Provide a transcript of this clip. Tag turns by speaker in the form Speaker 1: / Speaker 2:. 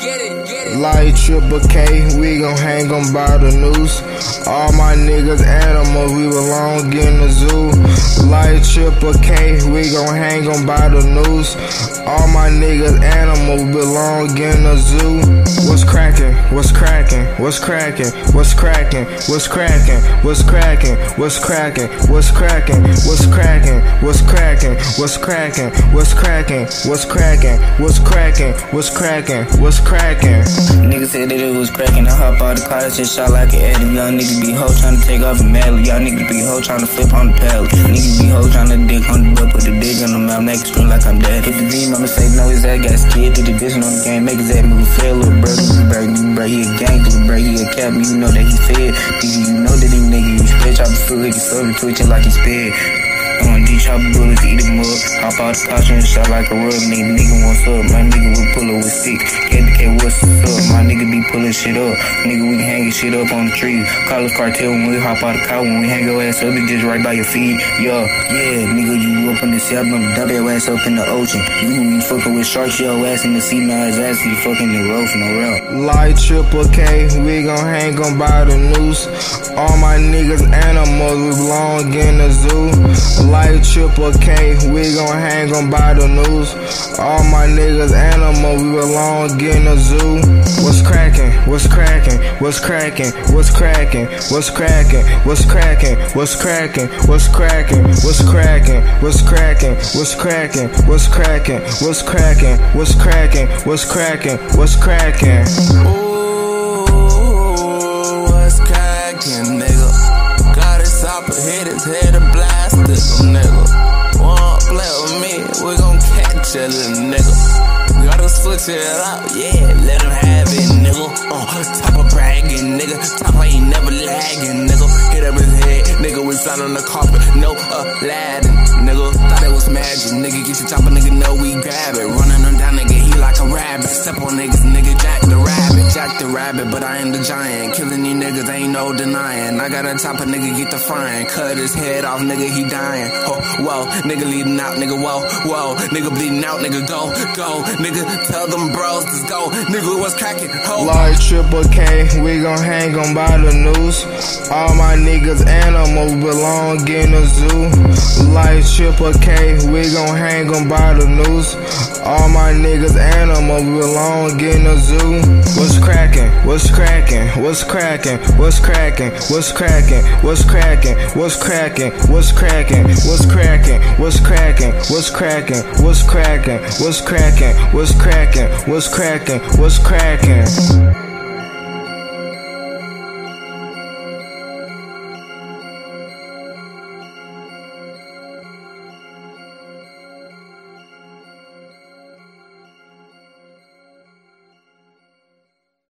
Speaker 1: Like Triple K, we gon' hang 'em by the noose. All my niggas animals, we belong in the zoo. Like Triple K, we gon' hang 'em by the noose. All my niggas animals belong in the zoo. What's crackin'? What's crackin'? What's crackin'? What's crackin'? What's crackin'? What's crackin'? What's crackin'? What's crackin'? What's crackin'? What's crackin'? What's crackin'? What's crackin'? What's crackin'? What's crackin'? What's crackin'? What's crackin'?
Speaker 2: Niggas said that it was crackin'. I hop out the car, that shit shot like an addict. Young niggas be hoe tryna take off a medal. Y'all niggas be hoe tryna flip on the pallet. Niggas be hoe tryna dick on the butt, put the dick on the mouth, make it scream like I'm dead. Hit the beam, I'ma say no, his ass got scared. Did the vision on the game, make his ass move fair. Little brother, he a gang, little brother, he a cap. You know that he fed. You know that he nigga, you spread. Chop the foot like he's serving, twitching like he's sped. D-chop bullets, eat him up. Hop out the couch and shot like a rug. Nigga what's up? My nigga will pull up with stick. KBK, what's up? My nigga be pulling shit up. Nigga, we hanging shit up on the trees. Call us cartel when we hop out the car. When we hang your ass up, it just right by your feet. Yeah, nigga, you up in the sea. I'm gonna dump your ass up in the ocean. You fucking with sharks, your ass in the sea. Now his ass, he fucking the road for no real.
Speaker 1: Like Triple K, we gon' hang 'em by the noose. All my niggas animals, we belong in the zoo. Like Triple K, we gon' hang 'em by the noose. All my niggas animals, we belong in the zoo. What's crackin'? What's crackin'? What's crackin'? What's crackin'? What's crackin'? What's crackin'? What's crackin'? What's crackin'? What's crackin'? What's crackin'? What's crackin'? What's crackin'? What's crackin'? What's crackin'? What's crackin'? What's crackin'?
Speaker 3: Ooh, what's crackin', nigga? Got his chopper, hit his head and blasted him, nigga. Won't play with me, we gon' catch a little nigga. Gotta switch it up, yeah, let him have it, nigga. Top of bragging, nigga. Top ain't never lagging, nigga. Hit up his head, nigga. We found on the carpet, no Aladdin, nigga. Thought it was magic, nigga. Get your chopper, nigga. Know we grab it. Running them down, nigga. He like a rabbit. Step on niggas, nigga. Jack the rabbit, Jack the rabbit, but I am the giant. Killing these niggas, ain't no denying. I got a chopper, nigga. Get the frying. Cut his head off, nigga. He dying. Oh, whoa, nigga leading out, nigga. Whoa, nigga bleeding out, nigga. Go, nigga. Tell them bros, let's go, nigga. What's cracking?
Speaker 1: Like Triple K, we gon' hang 'em by the noose. All my niggas animals belong in the zoo. Like Triple K, we gon' hang 'em by the noose. All my niggas animals belong in the zoo. What's crackin'? What's crackin'? What's crackin'? What's crackin'? What's crackin'? What's crackin'? What's crackin'? What's crackin'? What's crackin'? What's crackin'? What's crackin'? What's crackin'? What's crackin'? What's crackin'? What's crackin'? What's crackin'?